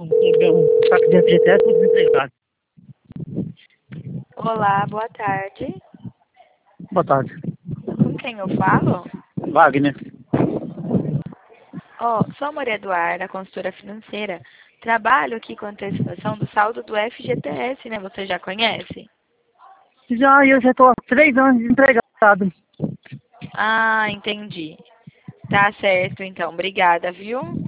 Um saco de FGTS, estou desempregado. Olá, boa tarde. Boa tarde. Com quem eu falo? Wagner. Sou a Maria Eduarda, consultora financeira. Trabalho aqui com a antecipação do saldo do FGTS, né? Você já conhece? Eu já estou há 3 anos desempregado. Ah, entendi. Tá certo, então. Obrigada, viu?